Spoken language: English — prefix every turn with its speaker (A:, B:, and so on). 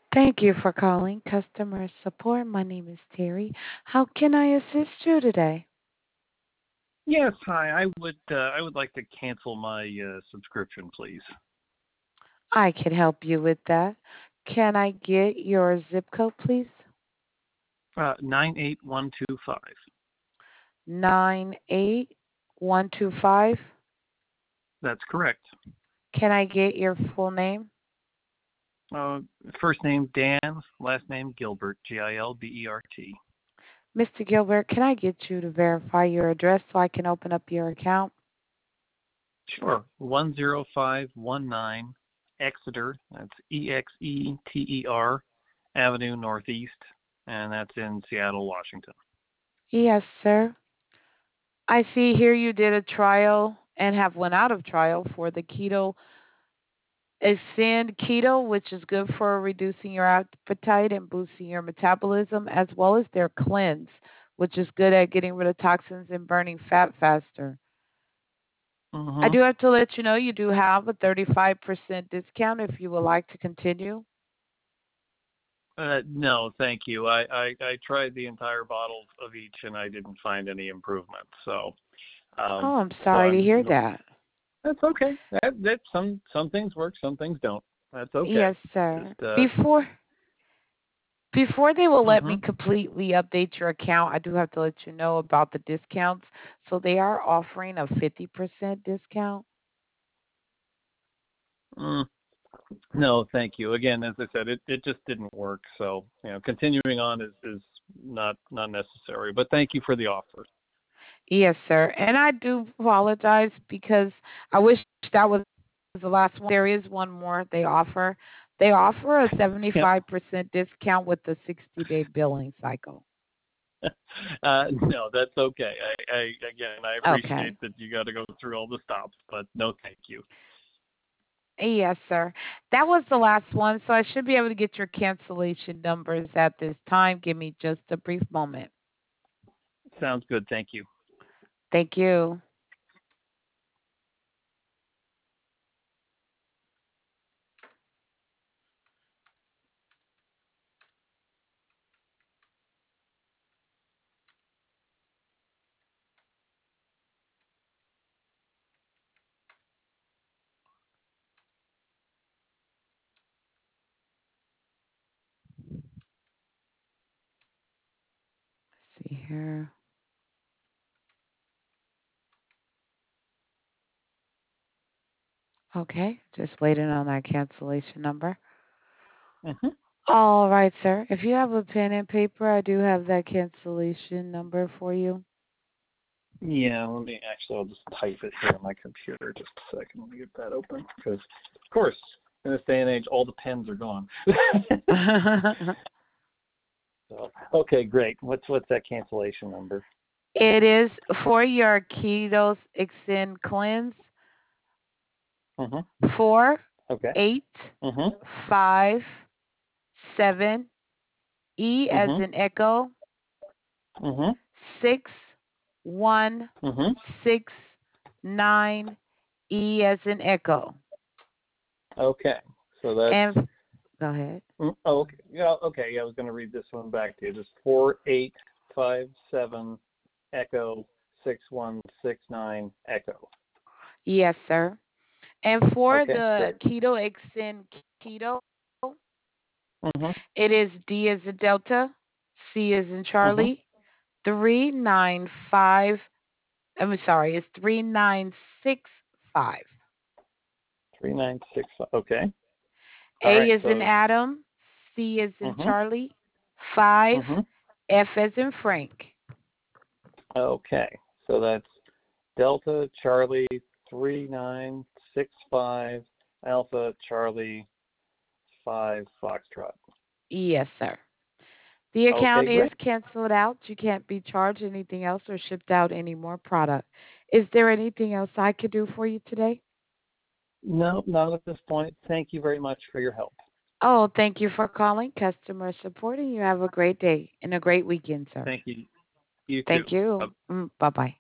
A: Thank you for calling customer support. My name is Terry. How can I assist you today?
B: Yes, hi. I would like to cancel my subscription, please.
A: I can help you with that. Can I get your zip code, please?
B: 98125.
A: 98125.
B: That's correct.
A: Can I get your full name?
B: Uh, First name Dan, last name Gilbert, Gilbert.
A: Mr. Gilbert, can I get you to verify your address so I can open up your account?
B: Sure. 10519 Exeter. That's Exeter Avenue Northeast, and that's in Seattle, Washington.
A: Yes, sir. I see here you did a trial and have went out of trial for the keto Ascend Keto, which is good for reducing your appetite and boosting your metabolism, as well as their cleanse, which is good at getting rid of toxins and burning fat faster. I
B: Mm-hmm.
A: do have to let you know you do have a 35% discount if you would like to continue.
B: No, thank you. I tried the entire bottle of each, and I didn't find any improvement. Um,
A: Oh, I'm
B: so
A: sorry to
B: I'm
A: hear that.
B: That's okay. That some things work, some things don't. That's okay.
A: Yes, sir.
B: Just
A: Before they will let me
B: mhm.
A: completely update your account, I do have to let you know about the discounts. So they are offering a 50% discount.
B: Mm, no, thank you. Again, as I said, it just didn't work. So continuing on is not necessary. But thank you for the offer.
A: Yes, sir. And I do apologize because I wish that was the last one. There is one more they offer. They offer a
B: Yep.
A: 75% discount with the 60-day billing cycle.
B: No, that's okay. I appreciate
A: Okay.
B: that you got to go through all the stops, but no, thank you.
A: Yes, sir. That was the last one. So I should be able to get your cancellation numbers at this time. Give me just a brief moment.
B: Sounds good. Thank you.
A: Thank you. Let's see here. Okay. Just waiting on that cancellation number.
B: Hmm.
A: All right, sir. If you have a pen and paper, I do have that cancellation number for you.
B: Yeah, I'll just type it here on my computer. Just a second. Let me get that open. Because, of course, in this day and age, all the pens are gone. So, okay, great. What's that cancellation number?
A: It is for your Ketos Extend Cleanse
B: Mm-hmm. Okay. Mm-hmm.
A: 485 7 E as
B: Mm-hmm.
A: in Echo
B: Mm-hmm. Mm-hmm.
A: 6169 E as in Echo.
B: Okay. So that's
A: And go ahead.
B: okay. Yeah. Okay. Yeah, I was going to read this one back to you. Just 4857 Echo 6169 Echo.
A: Yes, sir. And for
B: Okay.
A: the
B: Great.
A: Keto Extend Keto,
B: Mm-hmm.
A: it is D as in Delta, C as in
B: Mm-hmm.
A: Charlie, 395. I'm sorry, it's 3965.
B: 3965. Okay. All
A: A
B: right.
A: is in
B: So.
A: Adam, C is in
B: Mm-hmm.
A: Charlie, 5,
B: Mm-hmm.
A: F as in Frank.
B: Okay. So that's Delta Charlie 3965 Alpha Charlie 5 Foxtrot.
A: Yes, sir. The
B: Okay,
A: account
B: great.
A: is canceled out. You can't be charged anything else or shipped out any more product. Is there anything else I could do for you today?
B: No, not at this point. Thank you very much for your help.
A: Oh, thank you for calling customer support and you have a great day and a great weekend, sir.
B: Thank you. You too.
A: Thank you. Bye bye.